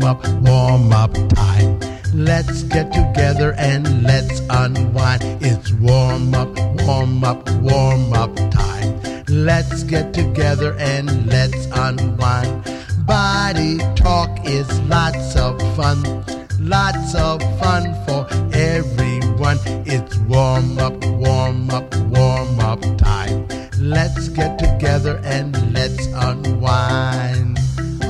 warm up time. Let's get together and let's unwind. It's warm up time. Let's get together and let's unwind. Body talk is lots of fun for everyone. It's warm up time. Let's get together and let's unwind.